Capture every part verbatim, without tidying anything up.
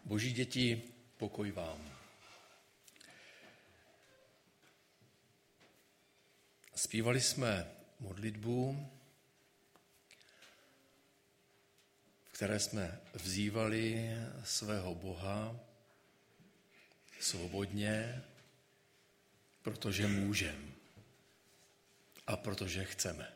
Boží děti, pokoj vám. Zpívali jsme modlitbu, v které jsme vzývali svého Boha svobodně, protože můžeme a protože chceme.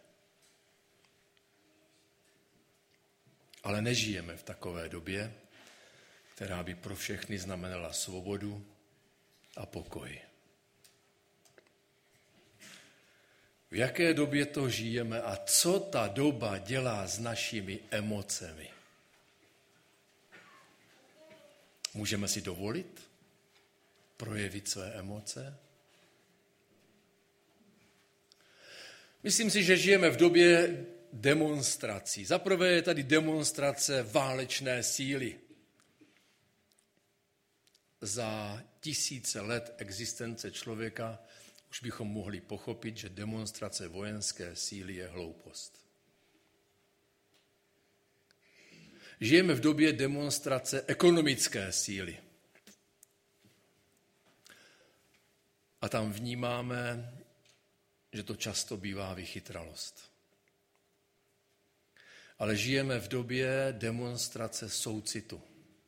Ale nežijeme v takové době, která by pro všechny znamenala svobodu a pokoj. V jaké době to žijeme a co ta doba dělá s našimi emocemi? Můžeme si dovolit projevit své emoce? Myslím si, že žijeme v době demonstrací. Za prvé je tady demonstrace válečné síly. Za tisíce let existence člověka už bychom mohli pochopit, že demonstrace vojenské síly je hloupost. Žijeme v době demonstrace ekonomické síly. A tam vnímáme, že to často bývá vychytralost. Ale žijeme v době demonstrace soucitu,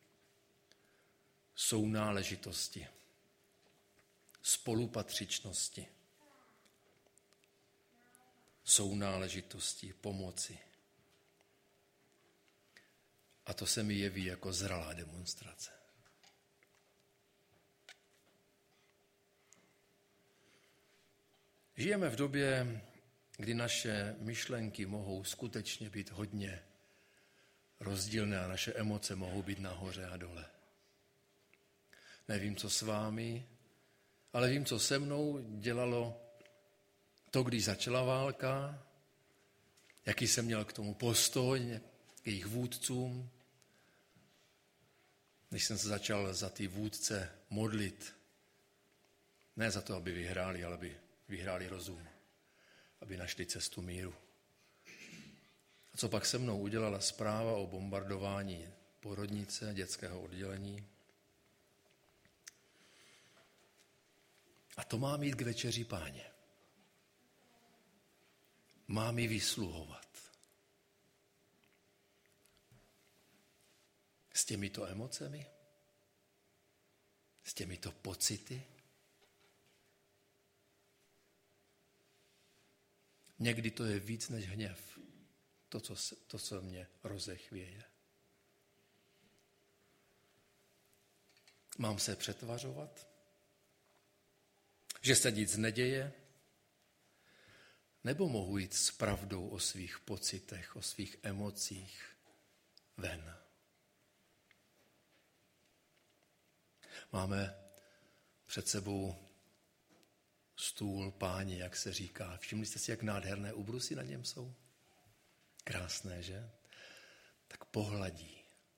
sounáležitosti, spolupatřičnosti, sounáležitosti, pomoci. A to se mi jeví jako zralá demonstrace. Žijeme v době, kdy naše myšlenky mohou skutečně být hodně rozdílné a naše emoce mohou být nahoře a dole. Nevím, co s vámi, ale vím, co se mnou dělalo to, když začala válka, jaký jsem měl k tomu postoj, k jejich vůdcům, když jsem se začal za ty vůdce modlit. Ne za to, aby vyhráli, ale aby vyhráli rozum, aby našli cestu míru. A co pak se mnou udělala zpráva o bombardování porodnice, dětského oddělení? A to má mít k večeři Páně. Má mi vysluhovat. S těmito emocemi? S těmito pocity? Někdy to je víc než hněv. To, co, se, to, co mě rozechvěje. Mám se přetvařovat? Že se nic neděje? Nebo mohu jít s pravdou o svých pocitech, o svých emocích ven? Máme před sebou stůl Páně, jak se říká. Všimli jste si, jak nádherné ubrusy na něm jsou? Krásné, že? Tak pohladí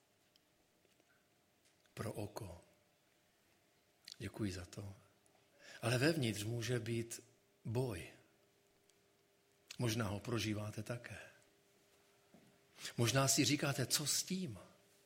pro oko. Děkuji za to. Ale vevnitř může být boj. Možná ho prožíváte také. Možná si říkáte, co s tím?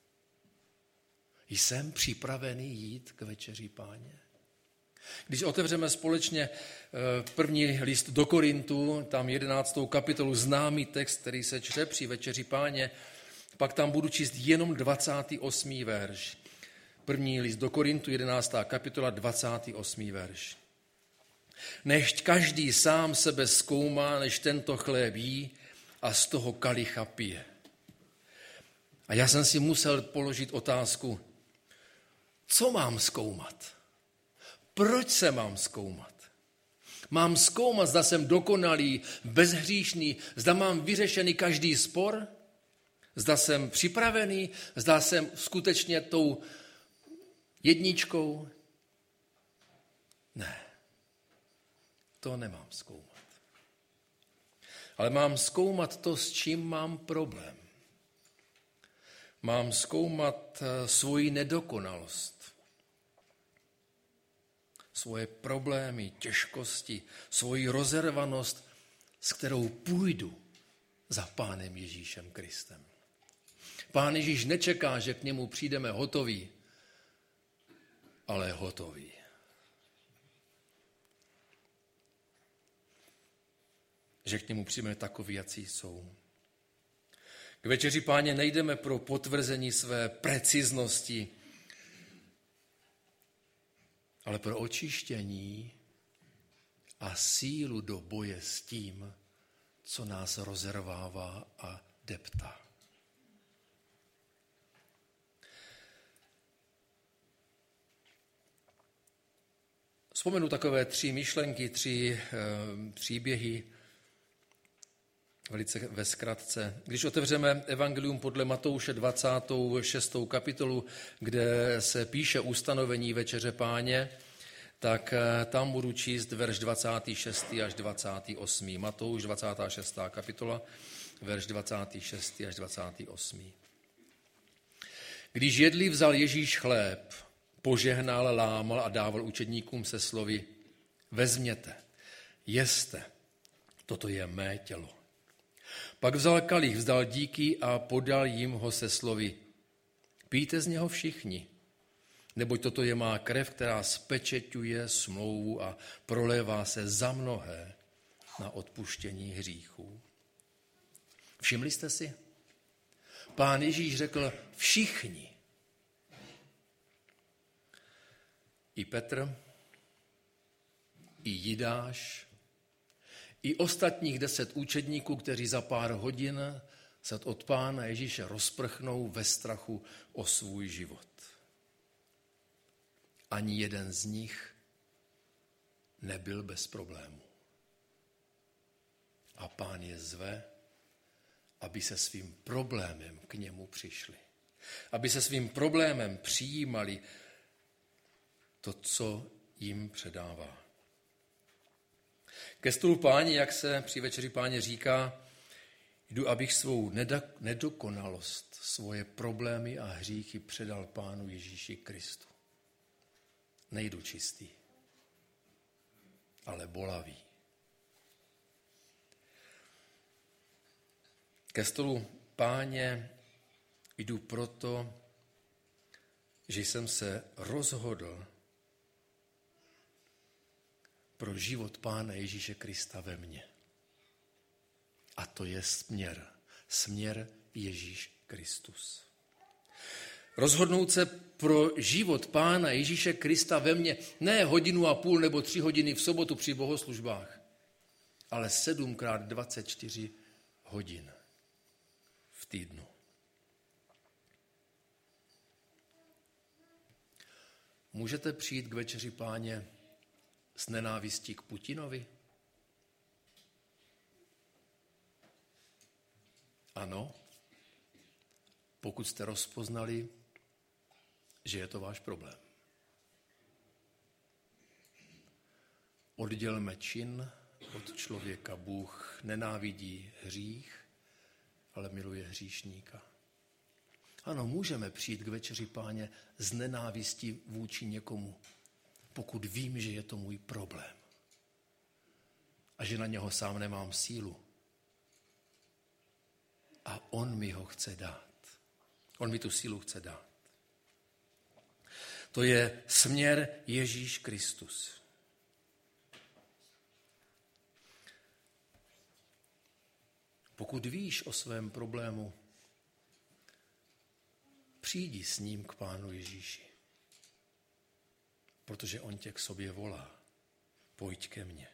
Jsem připravený jít k večeři Páně? Když otevřeme společně první list do Korintu, tam jedenáctou kapitolu, známý text, který se čte při večeři Páně, pak tam budu číst jenom dvacátý osmý verš. První list do Korintu, jedenáctá kapitola, dvacátý osmý verš. Nechť každý sám sebe zkoumá, než tento chléb jí a z toho kalicha pije. A já jsem si musel položit otázku, co mám zkoumat? Proč se mám zkoumat? Mám zkoumat, zda jsem dokonalý, bezhříšný, zda mám vyřešený každý spor, zda jsem připravený, zda jsem skutečně tou jedničkou. Ne, to nemám zkoumat. Ale mám zkoumat to, s čím mám problém. Mám zkoumat svoji nedokonalost, svoje problémy, těžkosti, svoji rozervanost, s kterou půjdu za Pánem Ježíšem Kristem. Pán Ježíš nečeká, že k němu přijdeme hotoví ale hotový. Že k němu přijmeme takový, jací jsou. K večeři Páně nejdeme pro potvrzení své preciznosti, ale pro očištění a sílu do boje s tím, co nás rozervává a deptá. Vzpomenu takové tři myšlenky, tři e, příběhy, velice ve zkratce. Když otevřeme Evangelium podle Matouše dvacátou šestou kapitolu, kde se píše ustanovení večeře Páně, tak tam budu číst verš dvacátý šestý až dvacátý osmý Matouš dvacátá šestá kapitola, verš dvacátý šestý až dvacátý osmý Když jedli, vzal Ježíš chléb, požehnal, lámal a dával učedníkům se slovy: vezměte, jeste, toto je mé tělo. Pak vzal kalich, vzdal díky a podal jim ho se slovy: pijte z něho všichni, neboť toto je má krev, která spečeťuje smlouvu a prolévá se za mnohé na odpuštění hříchů. Všimli jste si? Pán Ježíš řekl všichni. I Petr, i Jidáš, i ostatních deset učedníků, kteří za pár hodin se od Pána Ježíše rozprchnou ve strachu o svůj život. Ani jeden z nich nebyl bez problémů. A Pán je zve, aby se svým problémem k němu přišli. Aby se svým problémem přijímali to, co jim předává. Ke stolu Páně, jak se při večeři Páně říká, jdu, abych svou nedokonalost, svoje problémy a hříchy předal Pánu Ježíši Kristu. Nejdu čistý, ale bolavý. Ke stolu Páně jdu proto, že jsem se rozhodl pro život Pána Ježíše Krista ve mně. A to je směr. Směr Ježíš Kristus. Rozhodnout se pro život Pána Ježíše Krista ve mně ne hodinu a půl nebo tři hodiny v sobotu při bohoslužbách, ale sedmkrát dvacet čtyři hodin v týdnu. Můžete přijít k večeři Páně s nenávistí k Putinovi? Ano, pokud jste rozpoznali, že je to váš problém. Oddělme čin od člověka. Bůh nenávidí hřích, ale miluje hříšníka. Ano, můžeme přijít k večeři Páně z nenávistí vůči někomu, pokud vím, že je to můj problém a že na něho sám nemám sílu. A on mi ho chce dát. On mi tu sílu chce dát. To je směr Ježíš Kristus. Pokud víš o svém problému, přijdi s ním k Pánu Ježíši, protože on tě k sobě volá. Pojď ke mně.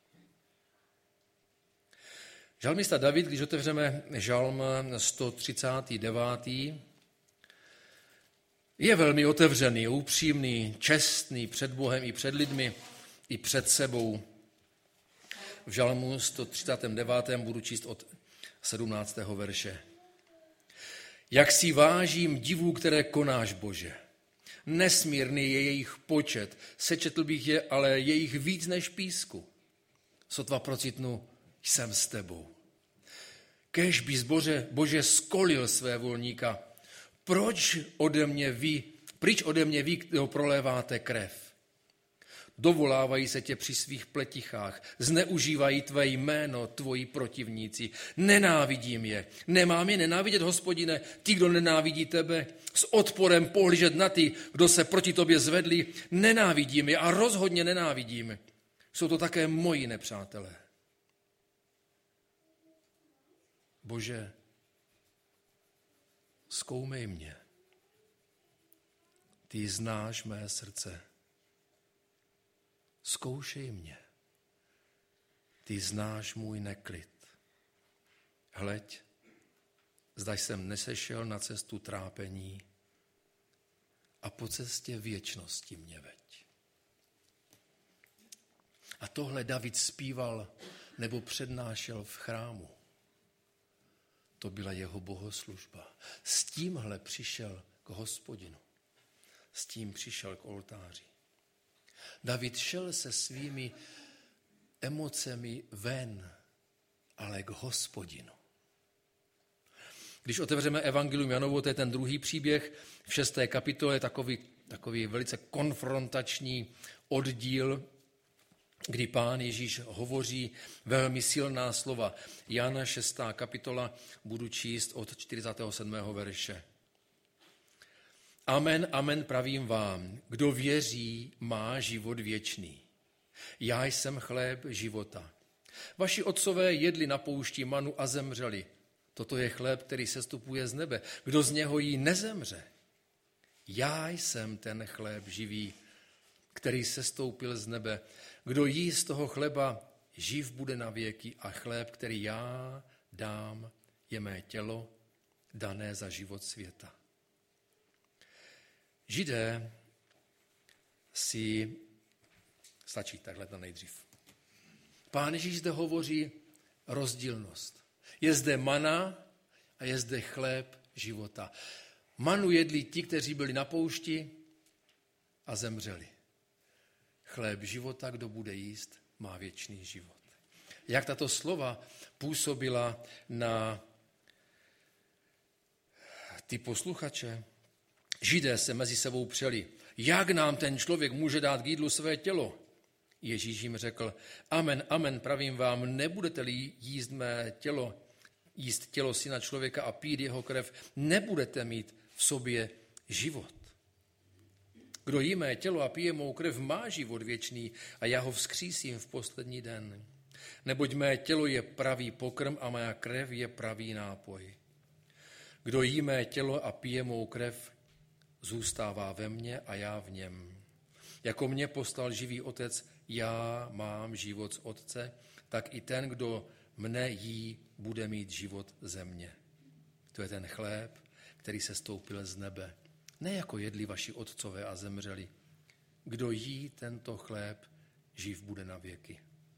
Žalmista David, když otevřeme žalm sto třicátý devátý je velmi otevřený, upřímný, čestný před Bohem i před lidmi, i před sebou. V žalmu sto třicátém devátém budu číst od sedmnáctého verše. Jak si vážím divů, které konáš, Bože. Nesmírný je jejich počet, sečetl bych je, ale je jich víc než písku. Sotva procitnu, jsem s tebou. Kéž bys, Bože, Bože, skolil své volníka. Proč ode mě vy, pryč ode mě vy, kdo proléváte krev? Dovolávají se tě při svých pletichách, zneužívají tvé jméno, tvoji protivníci. Nenávidím je. Nemám je nenávidět, Hospodine, ty, kdo nenávidí tebe, s odporem pohlížet na ty, kdo se proti tobě zvedli. Nenávidím je a rozhodně nenávidím. Jsou to také moji nepřátelé. Bože, zkoumej mě. Ty znáš mé srdce. Zkoušej mě. Ty znáš můj neklid. Hleď, zda jsem nesešel na cestu trápení a po cestě věčnosti mě veď. A tohle David zpíval nebo přednášel v chrámu. To byla jeho bohoslužba. S tímhle přišel k Hospodinu. S tím přišel k oltáři. David šel se svými emocemi ven, ale k Hospodinu. Když otevřeme Evangelium Janovo, to je ten druhý příběh, v šesté kapitole takový, takový velice konfrontační oddíl, kdy Pán Ježíš hovoří velmi silná slova. Jana šestá kapitola, budu číst od čtyřicátého sedmého verše. Amen, amen pravím vám, kdo věří, má život věčný. Já jsem chléb života. Vaši otcové jedli na poušti manu a zemřeli. Toto je chléb, který sestupuje z nebe. Kdo z něho jí nezemře? Já jsem ten chléb živý, který sestoupil z nebe. Kdo jí z toho chleba, živ bude na věky a chléb, který já dám, je mé tělo, dané za život světa. Židé si, stačí takhle to nejdřív. Pán Ježíš zde hovoří rozdílnost. Je zde mana a je zde chléb života. Manu jedli ti, kteří byli na poušti a zemřeli. Chléb života, kdo bude jíst, má věčný život. Jak tato slova působila na ty posluchače? Židé se mezi sebou přeli. Jak nám ten člověk může dát k jídlu své tělo? Ježíš jim řekl, amen, amen, pravím vám, nebudete-li jíst mé tělo, jíst tělo syna člověka a pít jeho krev, nebudete mít v sobě život. Kdo jí mé tělo a pije mou krev, má život věčný a já ho vzkřísím v poslední den. Neboť mé tělo je pravý pokrm a má krev je pravý nápoj. Kdo jí mé tělo a pije mou krev, zůstává ve mně a já v něm. Jako mě poslal živý otec, já mám život z otce, tak i ten, kdo mne jí, bude mít život ze mě. To je ten chléb, který se stoupil z nebe. Ne jako jedli vaši otcové a zemřeli. Kdo jí tento chléb, živ bude na věky.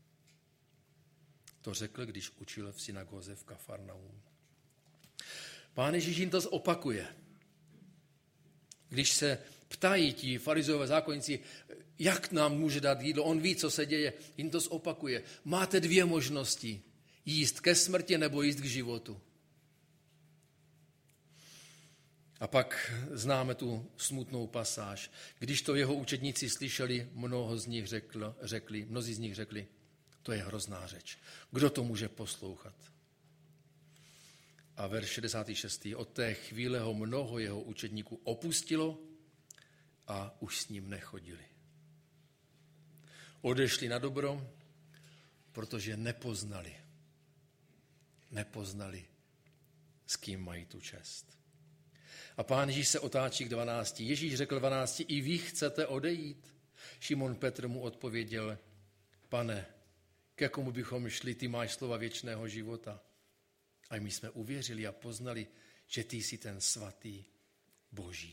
To řekl, když učil v synagoze v Kafarnaum. Pán Ježíš jim to opakuje. Když se ptají ti farizeové zákonníci, jak nám může dát jídlo, on ví, co se děje, jim to opakuje. Máte dvě možnosti, jíst ke smrti nebo jíst k životu. A pak známe tu smutnou pasáž. Když to jeho učedníci slyšeli, mnoho z nich řekl, řekli, mnozí z nich řekli, to je hrozná řeč. Kdo to může poslouchat? A verš šedesátý šestý Od té chvíle ho mnoho jeho učedníků opustilo a už s ním nechodili. Odešli na dobro, protože nepoznali. Nepoznali, s kým mají tu čest. A Pán Ježíš se otáčí k dvanácti. Ježíš řekl dvanácti, i vy chcete odejít? Šimon Petr mu odpověděl, Pane, ke komu bychom šli, ty máš slova věčného života. A my jsme uvěřili a poznali, že ty jsi ten svatý Boží.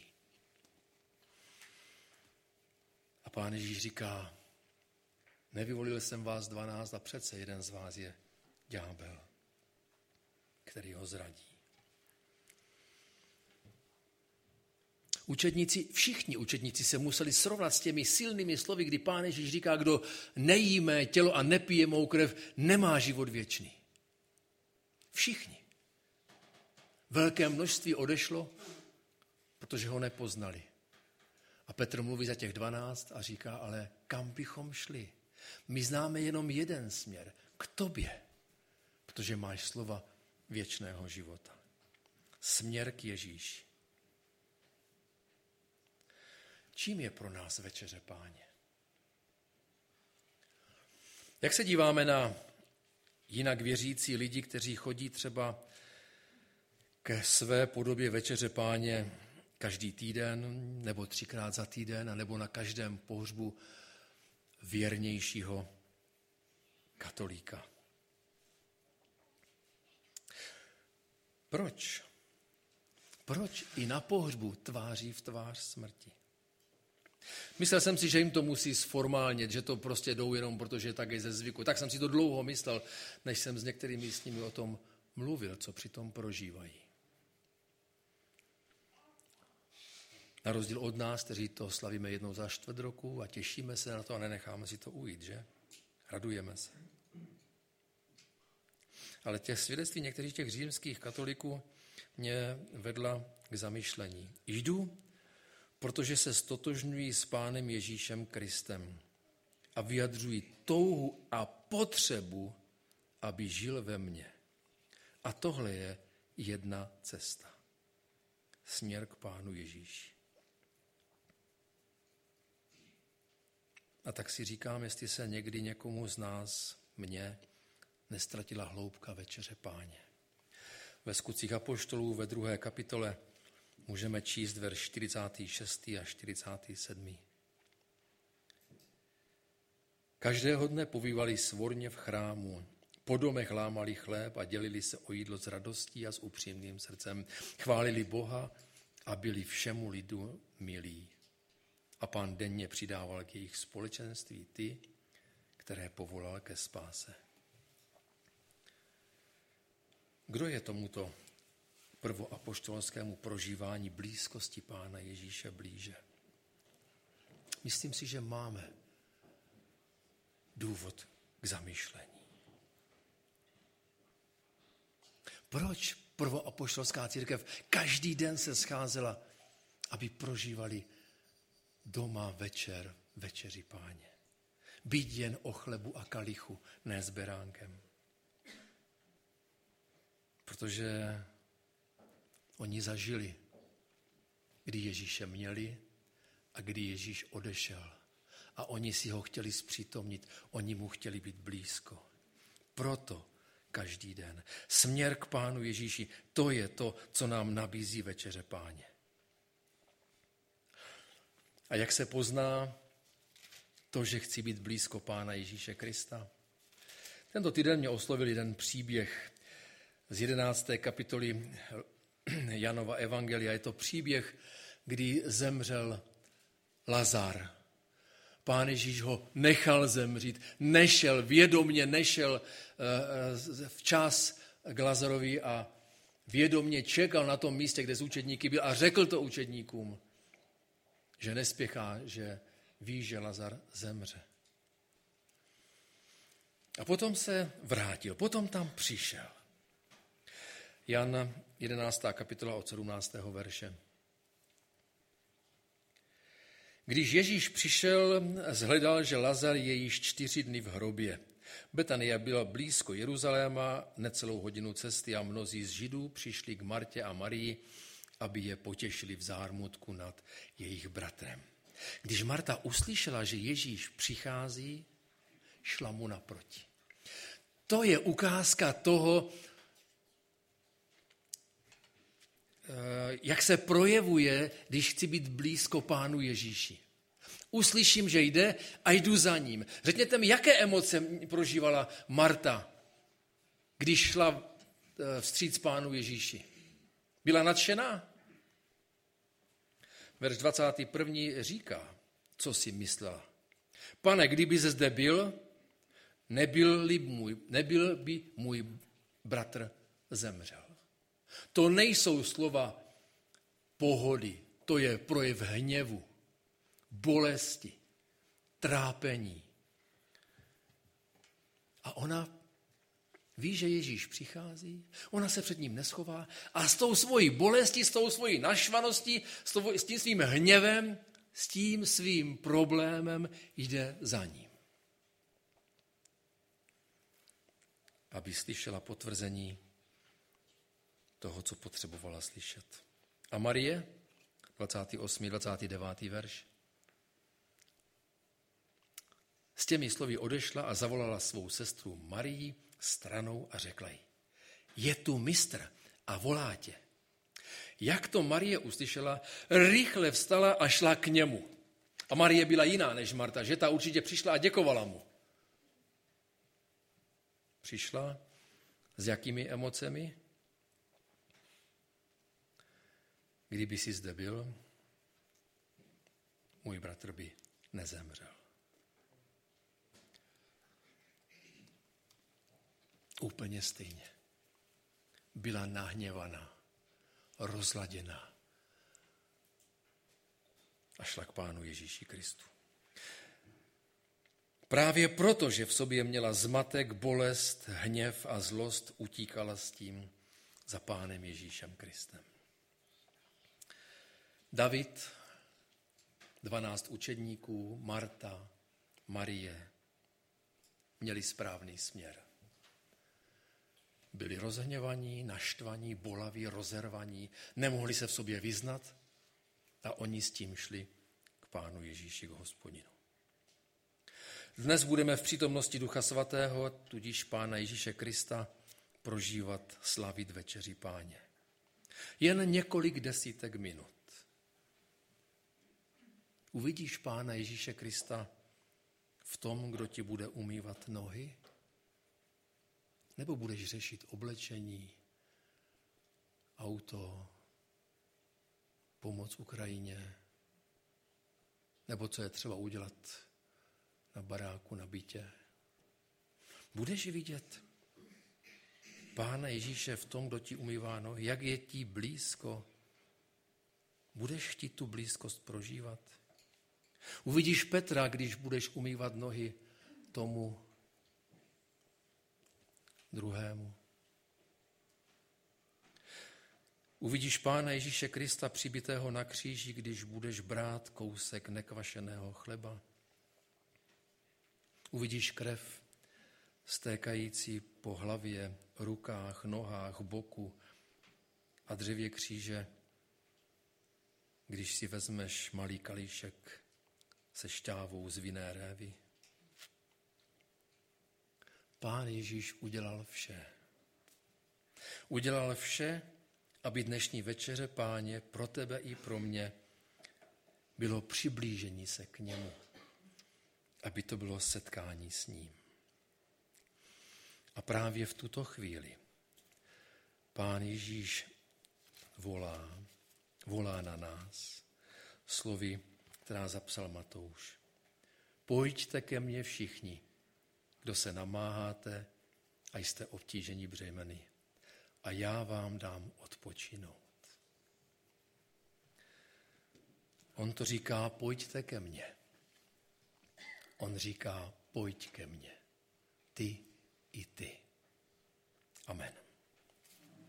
A Pán Ježíš říká, nevyvolil jsem vás dvanáct a přece jeden z vás je ďábel, který ho zradí. Učedníci, všichni učedníci se museli srovnat s těmi silnými slovy, kdy Pán Ježíš říká, kdo nejí mé tělo a nepije mou krev, nemá život věčný. Všichni. Velké množství odešlo, protože ho nepoznali. A A Petr mluví za těch dvanáct a říká, ale kam bychom šli? My známe jenom jeden směr, k tobě, protože máš slova věčného života. Směr k Ježíši. Čím je pro nás večeře Páně? Jak se díváme na jinak věřící lidi, kteří chodí třeba ke své podobě večeře Páně každý týden, nebo třikrát za týden, nebo na každém pohřbu věrnějšího katolíka? Proč? Proč i na pohřbu tváří v tvář smrti? Myslel jsem si, že jim to musí sformálnit, že to prostě jdou jenom protože tak je ze zvyku. Tak jsem si to dlouho myslel, než jsem s některými s nimi o tom mluvil, co přitom prožívají. Na rozdíl od nás, kteří to slavíme jednou za čtvrt roku a těšíme se na to a nenecháme si to ujít, že? Radujeme se. Ale těch svědectví některých těch římských katoliků mě vedla k zamyšlení. Jdu, protože se stotožňují s Pánem Ježíšem Kristem a vyjadřují touhu a potřebu, aby žil ve mně. A tohle je jedna cesta. Směr k Pánu Ježíši. A tak si říkám, jestli se někdy někomu z nás, mně, nestratila hloubka večeře Páně. Ve Skutcích apoštolů ve druhé kapitole můžeme číst verš čtyřicátý šestý a čtyřicátý sedmý Každého dne pobývali svorně v chrámu, po domech lámali chléb a dělili se o jídlo s radostí a s upřímným srdcem. Chválili Boha a byli všemu lidu milí. A Pán denně přidával k jejich společenství ty, které povolal ke spáse. Kdo je tomuto prvoapoštolskému prožívání blízkosti Pána Ježíše blíže? Myslím si, že máme důvod k zamyšlení. Proč prvoapoštolská církev každý den se scházela, aby prožívali doma večer, večeři Páně? Být jen o chlebu a kalichu, ne s beránkem. Protože oni zažili, kdy Ježíše měli a kdy Ježíš odešel. A oni si ho chtěli zpřítomnit, oni mu chtěli být blízko. Proto každý den. Směr k Pánu Ježíši, to je to, co nám nabízí večeře Páně. A jak se pozná to, že chci být blízko Pána Ježíše Krista? Tento týden mě oslovil jeden příběh z jedenácté kapitoly Janova evangelia. Je to příběh, kdy zemřel Lazar. Pán Ježíš ho nechal zemřít, nešel, vědomně nešel včas k Lazarovi a vědomně čekal na tom místě, kde z učedníky byl a řekl to učedníkům, že nespěchá, že ví, že Lazar zemře. A potom se vrátil, potom tam přišel. Jan jedenáctá kapitola od sedmnáctého verše. Když Ježíš přišel, shledal, že Lazar je již čtyři dny v hrobě. Betania byla blízko Jeruzaléma, necelou hodinu cesty a mnozí z Židů přišli k Martě a Marii, aby je potěšili v zármutku nad jejich bratrem. Když Marta uslyšela, že Ježíš přichází, šla mu naproti. To je ukázka toho, jak se projevuje, když chci být blízko Pánu Ježíši. Uslyším, že jde a jdu za ním. Řekněte mi, jaké emoce prožívala Marta, když šla vstříc Pánu Ježíši. Byla nadšená? Verš dvacátý první říká, co si myslela. Pane, kdyby se zde byl, nebyl, můj, nebyl by můj bratr zemřel. To nejsou slova pohody, to je projev hněvu, bolesti, trápení. A ona ví, že Ježíš přichází, ona se před ním neschová a s tou svojí bolestí, s tou svojí naštvaností, s tím svým hněvem s tím svým problémem jde za ním. Aby slyšela potvrzení toho, co potřebovala slyšet. A Marie, dvacátý osmý dvacátý devátý verš, s těmi slovy odešla a zavolala svou sestru Marii stranou a řekla jí, je tu mistr a volá tě. Jak to Marie uslyšela, rychle vstala a šla k němu. A Marie byla jiná než Marta, že ta určitě přišla a děkovala mu. Přišla s jakými emocemi? Kdyby jsi zde byl, můj bratr by nezemřel. Úplně stejně. Byla nahněvaná, rozladěná a šla k Pánu Ježíši Kristu. Právě proto, že v sobě měla zmatek, bolest, hněv a zlost, utíkala s tím za Pánem Ježíšem Kristem. David, dvanáct učedníků, Marta, Marie, měli správný směr. Byli rozhněvaní, naštvaní, bolaví, rozervaní, nemohli se v sobě vyznat a oni s tím šli k Pánu Ježíši, k Hospodinu. Dnes budeme v přítomnosti Ducha Svatého, tudíž Pána Ježíše Krista, prožívat, slavit večeři Páně. Jen několik desítek minut. Uvidíš Pána Ježíše Krista v tom, kdo ti bude umývat nohy? Nebo budeš řešit oblečení, auto, pomoc Ukrajině, nebo co je třeba udělat na baráku, na bytě? Budeš vidět Pána Ježíše v tom, kdo ti umývá nohy, jak je ti blízko? Budeš chtít tu blízkost prožívat? Uvidíš Petra, když budeš umývat nohy tomu druhému. Uvidíš Pána Ježíše Krista přibitého na kříži, když budeš brát kousek nekvašeného chleba. Uvidíš krev stékající po hlavě, rukách, nohách, boku a dřevě kříže, když si vezmeš malý kalíšek se šťávou z vinné révy. Pán Ježíš udělal vše. Udělal vše, aby dnešní večeře Páně pro tebe i pro mě bylo přiblížení se k němu. Aby to bylo setkání s ním. A právě v tuto chvíli Pán Ježíš volá, volá na nás slovy, která zapsal Matouš. Pojďte ke mně všichni, kdo se namáháte a jste obtíženi břemeny, a já vám dám odpočinout. On to říká, pojďte ke mně. On říká, pojď ke mně. Ty i ty. Amen.